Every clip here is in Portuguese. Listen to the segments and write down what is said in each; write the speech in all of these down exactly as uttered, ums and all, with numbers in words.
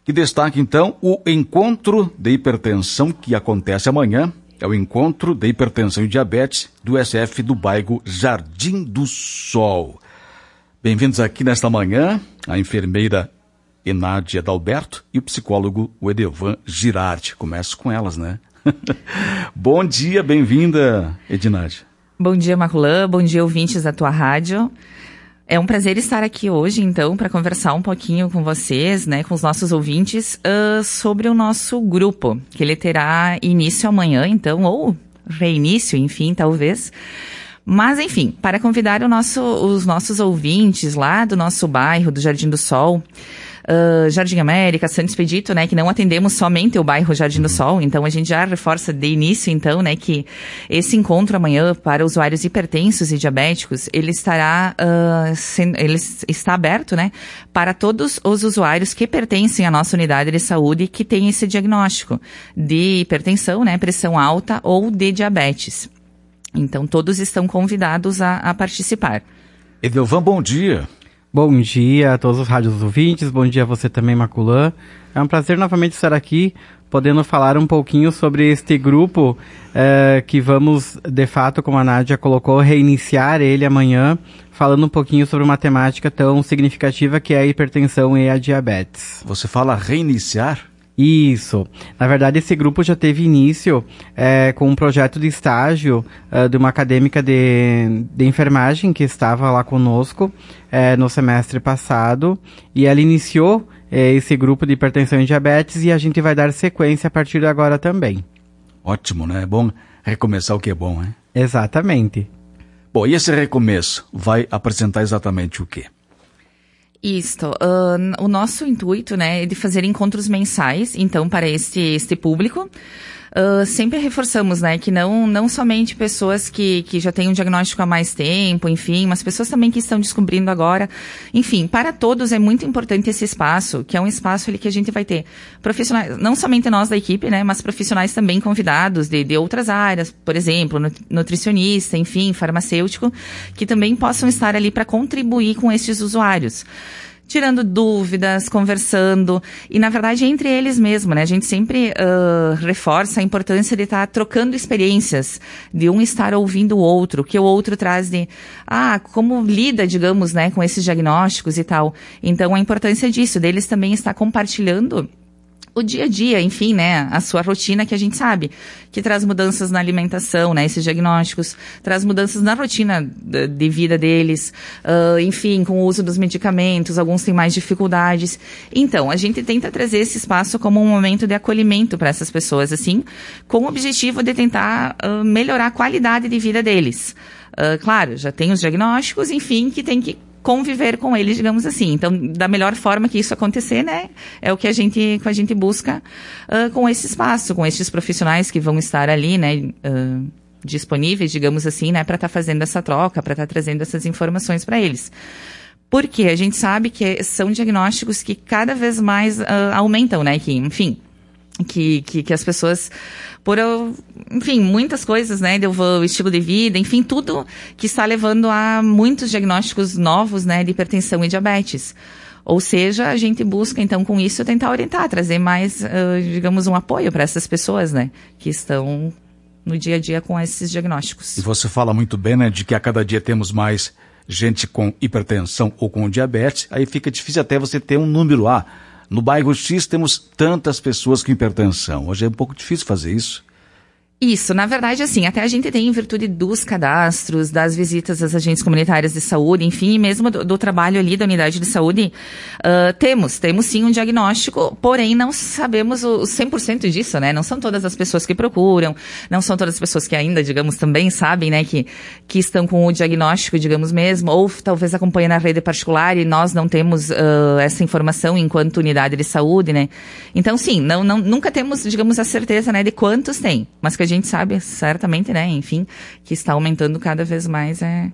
E destaque então o encontro de hipertensão que acontece amanhã. É o encontro de hipertensão e diabetes do S F do bairro Jardim do Sol. Bem-vindos aqui nesta manhã, a enfermeira Enádia Dalberto e o psicólogo o Edevan Girardi. Começo com elas, né? Bom dia, bem-vinda, Edinádia. Bom dia, Maculã. Bom dia, ouvintes da tua rádio. É um prazer estar aqui hoje, então, para conversar um pouquinho com vocês, né, com os nossos ouvintes, uh, sobre o nosso grupo, que ele terá início amanhã, então, ou reinício, enfim, talvez. Mas, enfim, para convidar o nosso, os nossos ouvintes lá do nosso bairro, do Jardim do Sol, Uh, Jardim América, Santo Expedito, né, que não atendemos somente o bairro Jardim do Sol, então a gente já reforça de início, então, né, que esse encontro amanhã para usuários hipertensos e diabéticos, ele estará, uh, sem, ele está aberto, né, para todos os usuários que pertencem à nossa unidade de saúde que tem esse diagnóstico de hipertensão, né, pressão alta ou de diabetes. Então, todos estão convidados a, a participar. Edelvan, bom dia. Bom dia a todos os rádios ouvintes, bom dia a você também, Maculã. É um prazer novamente estar aqui, podendo falar um pouquinho sobre este grupo eh, que vamos, de fato, como a Nádia colocou, reiniciar ele amanhã, falando um pouquinho sobre uma temática tão significativa que é a hipertensão e a diabetes. Você fala reiniciar? Isso. Na verdade, esse grupo já teve início é, com um projeto de estágio uh, de uma acadêmica de, de enfermagem que estava lá conosco é, no semestre passado, e ela iniciou é, esse grupo de hipertensão e diabetes, e a gente vai dar sequência a partir de agora também. Ótimo, né? É bom recomeçar o que é bom, né? Exatamente. Bom, e esse recomeço vai apresentar exatamente o quê? Isto, uh, o nosso intuito, né, é de fazer encontros mensais, então, para este, este público. Uh, sempre reforçamos, né, que não, não somente pessoas que, que já têm um diagnóstico há mais tempo, enfim, mas pessoas também que estão descobrindo agora. Enfim, para todos é muito importante esse espaço, que é um espaço ali que a gente vai ter profissionais, não somente nós da equipe, né, mas profissionais também convidados de, de outras áreas, por exemplo, nutricionista, enfim, farmacêutico, que também possam estar ali para contribuir com esses usuários. Tirando dúvidas, conversando, e na verdade entre eles mesmo, né? A gente sempre uh, reforça a importância de estar trocando experiências, de um estar ouvindo o outro, que o outro traz de, ah, como lida, digamos, né, com esses diagnósticos e tal. Então a importância disso, deles também estar compartilhando o dia a dia, enfim, né, a sua rotina, que a gente sabe que traz mudanças na alimentação, né, esses diagnósticos, traz mudanças na rotina de, de vida deles, uh, enfim, com o uso dos medicamentos, alguns têm mais dificuldades. Então, a gente tenta trazer esse espaço como um momento de acolhimento para essas pessoas, assim, com o objetivo de tentar uh, melhorar a qualidade de vida deles. Uh, claro, já tem os diagnósticos, enfim, que tem que conviver com eles, digamos assim. Então, da melhor forma que isso acontecer, né, é o que a gente, que a gente busca uh, com esse espaço, com esses profissionais que vão estar ali, né, uh, disponíveis, digamos assim, né, para estar tá fazendo essa troca, para estar tá trazendo essas informações para eles. Porque a gente sabe que são diagnósticos que cada vez mais uh, aumentam, né, que, enfim, que, que, que as pessoas, por, enfim, muitas coisas, né, do estilo de vida, enfim, tudo que está levando a muitos diagnósticos novos, né, de hipertensão e diabetes. Ou seja, a gente busca, então, com isso, tentar orientar, trazer mais, uh, digamos, um apoio para essas pessoas, né, que estão no dia a dia com esses diagnósticos. E você fala muito bem, né, de que a cada dia temos mais gente com hipertensão ou com diabetes, aí fica difícil até você ter um número lá. No bairro X temos tantas pessoas com hipertensão. Hoje é um pouco difícil fazer isso. Isso, na verdade, assim, até a gente tem, em virtude dos cadastros, das visitas às agentes comunitárias de saúde, enfim, mesmo do, do trabalho ali da unidade de saúde, uh, temos, temos sim um diagnóstico, porém não sabemos o, o cem por cento disso, né? Não são todas as pessoas que procuram, não são todas as pessoas que ainda, digamos, também sabem, né, que, que estão com o diagnóstico, digamos mesmo, ou talvez acompanham na rede particular e nós não temos uh, essa informação enquanto unidade de saúde, né? Então, sim, não, não, nunca temos, digamos, a certeza, né, de quantos tem, mas que a gente sabe certamente, né, enfim, que está aumentando cada vez mais. É...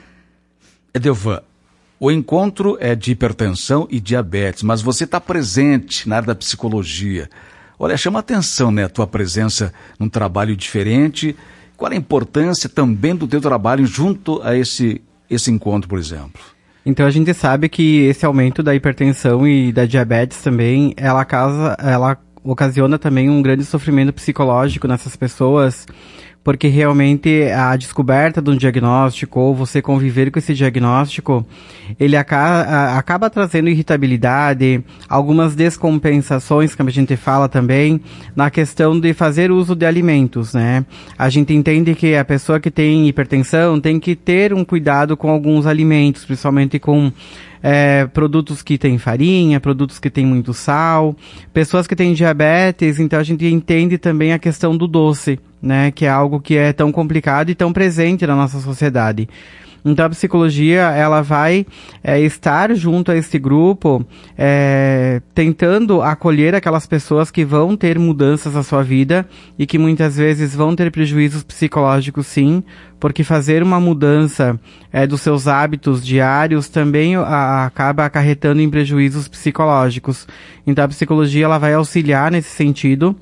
Edelvan, o encontro é de hipertensão e diabetes, mas você está presente na área da psicologia. Olha, chama a atenção, né, a tua presença num trabalho diferente. Qual a importância também do teu trabalho junto a esse, esse encontro, por exemplo? Então a gente sabe que esse aumento da hipertensão e da diabetes também, ela, causa, ela ocasiona também um grande sofrimento psicológico nessas pessoas, porque realmente a descoberta de um diagnóstico ou você conviver com esse diagnóstico, ele acaba, acaba trazendo irritabilidade, algumas descompensações, que a gente fala também, na questão de fazer uso de alimentos, né? A gente entende que a pessoa que tem hipertensão tem que ter um cuidado com alguns alimentos, principalmente com É, produtos que têm farinha, produtos que têm muito sal, pessoas que têm diabetes, então a gente entende também a questão do doce, né, que é algo que é tão complicado e tão presente na nossa sociedade. Então a psicologia, ela vai é, estar junto a esse grupo, é, tentando acolher aquelas pessoas que vão ter mudanças na sua vida e que muitas vezes vão ter prejuízos psicológicos, sim, porque fazer uma mudança é, dos seus hábitos diários também a, acaba acarretando em prejuízos psicológicos. Então a psicologia, ela vai auxiliar nesse sentido.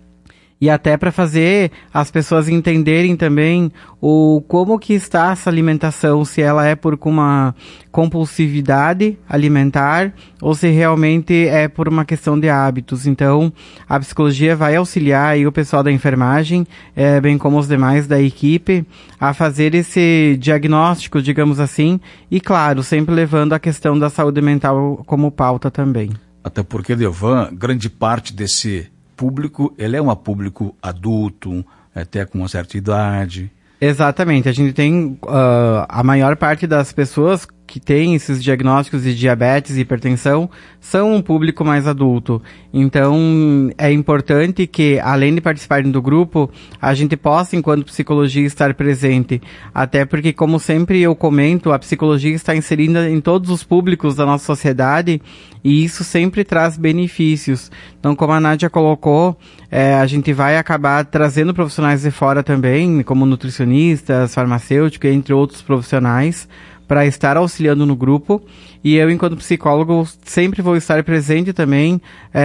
E até para fazer as pessoas entenderem também o como que está essa alimentação, se ela é por uma compulsividade alimentar ou se realmente é por uma questão de hábitos. Então, a psicologia vai auxiliar aí o pessoal da enfermagem, é, bem como os demais da equipe, a fazer esse diagnóstico, digamos assim, e claro, sempre levando a questão da saúde mental como pauta também. Até porque, Delvan, grande parte desse público, ele é um público adulto, até com uma certa idade. Exatamente, a gente tem uh, a maior parte das pessoas que têm esses diagnósticos de diabetes e hipertensão são um público mais adulto. Então, é importante que, além de participarem do grupo, a gente possa, enquanto psicologia, estar presente. Até porque, como sempre eu comento, a psicologia está inserida em todos os públicos da nossa sociedade e isso sempre traz benefícios. Então, como a Nádia colocou, é, a gente vai acabar trazendo profissionais de fora também, como nutricionistas, farmacêuticos, entre outros profissionais, para estar auxiliando no grupo, e eu, enquanto psicólogo, sempre vou estar presente também,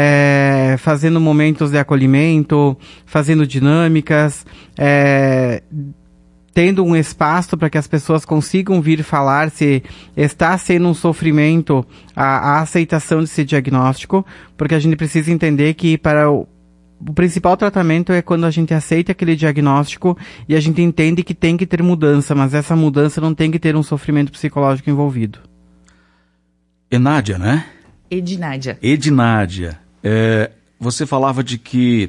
é, fazendo momentos de acolhimento, fazendo dinâmicas, é, tendo um espaço para que as pessoas consigam vir falar se está sendo um sofrimento a, a aceitação desse diagnóstico, porque a gente precisa entender que para o O principal tratamento é quando a gente aceita aquele diagnóstico e a gente entende que tem que ter mudança, mas essa mudança não tem que ter um sofrimento psicológico envolvido. Enádia, né? Ednádia. Ednádia. É, você falava de que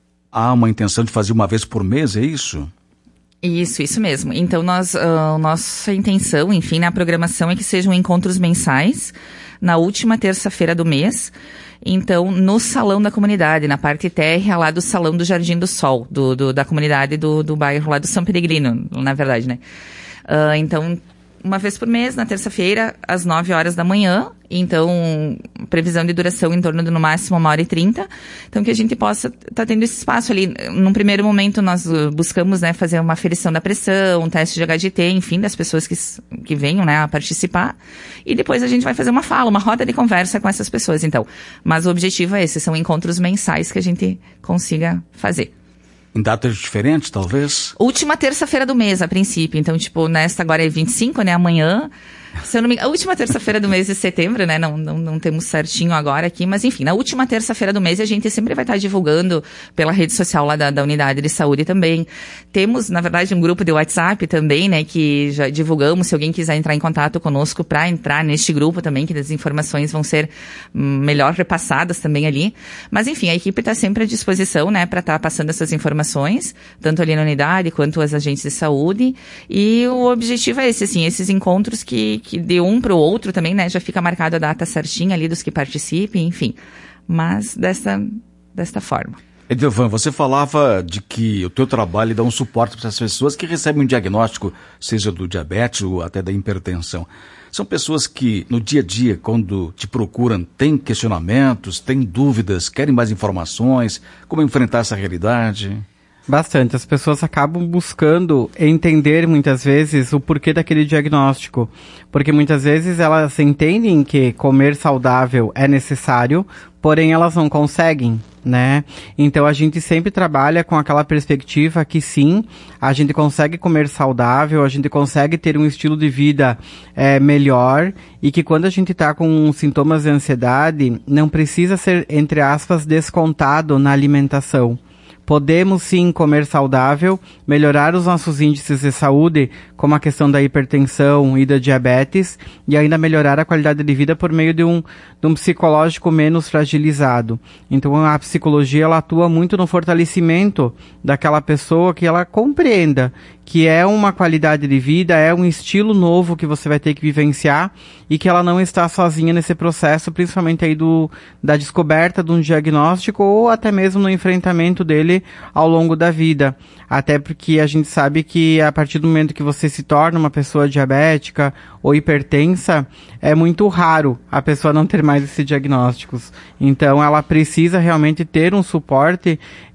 há uma intenção de fazer uma vez por mês, é isso? Isso, isso mesmo. Então, nós, uh, nossa intenção, enfim, na programação é que sejam encontros mensais na última terça-feira do mês. Então, no salão da comunidade, na parte térrea lá do salão do Jardim do Sol, do, do, da comunidade do, do bairro lá do São Peregrino, na verdade, né? Uh, então, uma vez por mês, na terça-feira, às nove horas da manhã. Então, previsão de duração em torno de, no máximo, uma hora e trinta. Então, que a gente possa estar tá tendo esse espaço ali. Num primeiro momento, nós buscamos, né, fazer uma aferição da pressão, um teste de H G T, enfim, das pessoas que, que venham, né, a participar. E depois a gente vai fazer uma fala, uma roda de conversa com essas pessoas, então. Mas o objetivo é esse, são encontros mensais que a gente consiga fazer. Em datas diferentes, talvez? Última terça-feira do mês, a princípio. Então, tipo, nesta agora é vinte e cinco, né? Amanhã. Se eu não me engano, a última terça-feira do mês de setembro, né? Não, não, não temos certinho agora aqui, mas enfim, na última terça-feira do mês a gente sempre vai estar divulgando pela rede social lá da, da unidade de saúde também. Temos, na verdade, um grupo de WhatsApp também, né? Que já divulgamos, se alguém quiser entrar em contato conosco para entrar neste grupo também, que as informações vão ser melhor repassadas também ali. Mas enfim, a equipe está sempre à disposição, né? Para estar passando essas informações, tanto ali na unidade quanto as agentes de saúde. E o objetivo é esse, assim, esses encontros que que de um para o outro também, né, já fica marcada a data certinha ali dos que participem, enfim, mas desta, desta forma. Edelvan, você falava de que o teu trabalho dá um suporte para as pessoas que recebem um diagnóstico, seja do diabetes ou até da hipertensão. São pessoas que, no dia a dia, quando te procuram, têm questionamentos, têm dúvidas, querem mais informações, como enfrentar essa realidade? Bastante. As pessoas acabam buscando entender, muitas vezes, o porquê daquele diagnóstico. Porque muitas vezes elas entendem que comer saudável é necessário, porém elas não conseguem. né? Então a gente sempre trabalha com aquela perspectiva que sim, a gente consegue comer saudável, a gente consegue ter um estilo de vida é, melhor e que quando a gente está com sintomas de ansiedade, não precisa ser, entre aspas, descontado na alimentação. Podemos sim comer saudável, melhorar os nossos índices de saúde, como a questão da hipertensão e da diabetes, e ainda melhorar a qualidade de vida por meio de um, de um psicológico menos fragilizado. Então a psicologia ela atua muito no fortalecimento daquela pessoa que ela compreenda que é uma qualidade de vida, é um estilo novo que você vai ter que vivenciar e que ela não está sozinha nesse processo, principalmente aí do, da descoberta de um diagnóstico ou até mesmo no enfrentamento dele ao longo da vida. Até porque a gente sabe que a partir do momento que você se torna uma pessoa diabética ou hipertensa, é muito raro a pessoa não ter mais esses diagnósticos. Então ela precisa realmente ter um suporte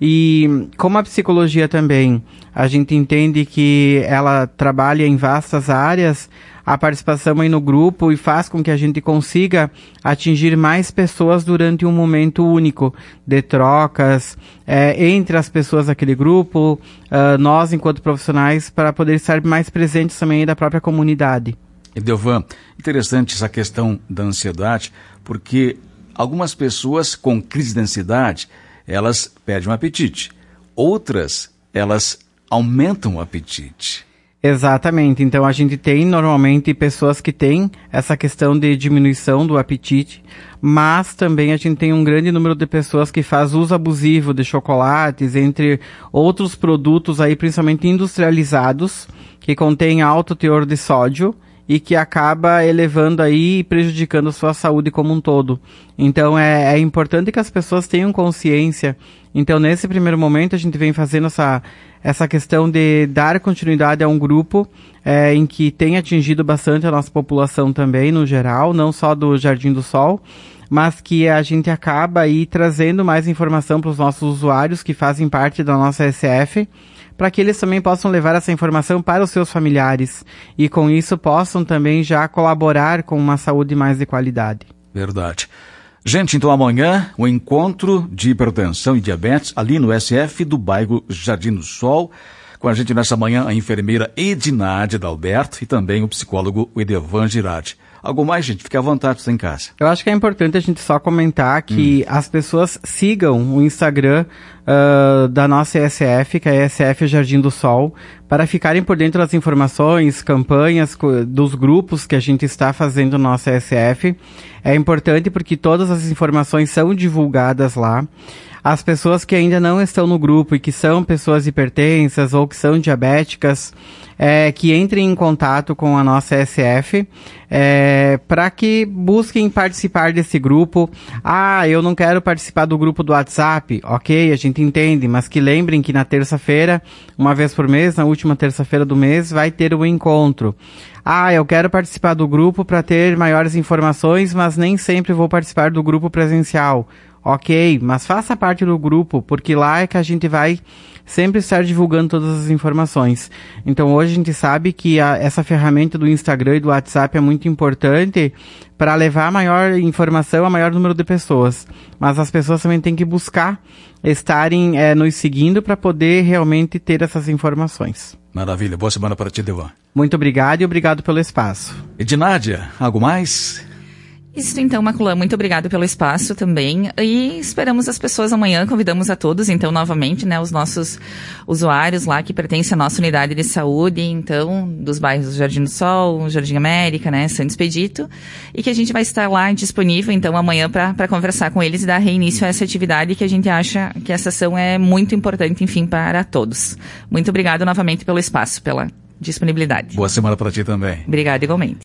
e como a psicologia também, a gente entende que ela trabalha em vastas áreas, a participação aí no grupo e faz com que a gente consiga atingir mais pessoas durante um momento único de trocas é, entre as pessoas daquele grupo, uh, nós enquanto profissionais, para poder estar mais presentes também da própria comunidade. Edelvan, interessante essa questão da ansiedade, porque algumas pessoas com crise de ansiedade, elas perdem o apetite. Outras, elas aumentam o apetite. Exatamente, então a gente tem normalmente pessoas que têm essa questão de diminuição do apetite, mas também a gente tem um grande número de pessoas que faz uso abusivo de chocolates, entre outros produtos aí principalmente industrializados, que contêm alto teor de sódio, e que acaba elevando aí e prejudicando a sua saúde como um todo. Então é, é importante que as pessoas tenham consciência. Então nesse primeiro momento a gente vem fazendo essa, essa questão de dar continuidade a um grupo é, em que tem atingido bastante a nossa população também, no geral, não só do Jardim do Sol, mas que a gente acaba aí trazendo mais informação para os nossos usuários que fazem parte da nossa S F, para que eles também possam levar essa informação para os seus familiares e com isso possam também já colaborar com uma saúde mais de qualidade. Verdade. Gente, então amanhã o encontro de hipertensão e diabetes ali no S F do bairro Jardim do Sol. Com a gente nessa manhã a enfermeira Edinardia Dalberto e também o psicólogo Edelvan Girardi. Algo mais, gente? Fique à vontade, você em casa. Eu acho que é importante a gente só comentar que hum. as pessoas sigam o Instagram uh, da nossa E S F, que é a E S F Jardim do Sol, para ficarem por dentro das informações, campanhas, dos grupos que a gente está fazendo na nossa E S F. É importante porque todas as informações são divulgadas lá. As pessoas que ainda não estão no grupo e que são pessoas hipertensas ou que são diabéticas, é, que entrem em contato com a nossa E S F, é, para que busquem participar desse grupo. Ah, eu não quero participar do grupo do WhatsApp. Ok, a gente entende, mas que lembrem que na terça-feira, uma vez por mês, na última terça-feira do mês, vai ter o encontro. Ah, eu quero participar do grupo para ter maiores informações, mas nem sempre vou participar do grupo presencial. Ok, mas faça parte do grupo, porque lá é que a gente vai sempre estar divulgando todas as informações. Então hoje a gente sabe que a, essa ferramenta do Instagram e do WhatsApp é muito importante para levar a maior informação a maior número de pessoas. Mas as pessoas também têm que buscar estarem é, nos seguindo para poder realmente ter essas informações. Maravilha, boa semana para ti, Edelvan. Muito obrigado e obrigado pelo espaço. Edinardia, algo mais? Isso então, Maculã, muito obrigado pelo espaço também e esperamos as pessoas amanhã, convidamos a todos, então, novamente, né, os nossos usuários lá que pertencem à nossa unidade de saúde, então, dos bairros Jardim do Sol, Jardim América, né, Santo Expedito, e que a gente vai estar lá disponível, então, amanhã para conversar com eles e dar reinício a essa atividade que a gente acha que essa ação é muito importante, enfim, para todos. Muito obrigado novamente pelo espaço, pela disponibilidade. Boa semana para ti também. Obrigada, igualmente.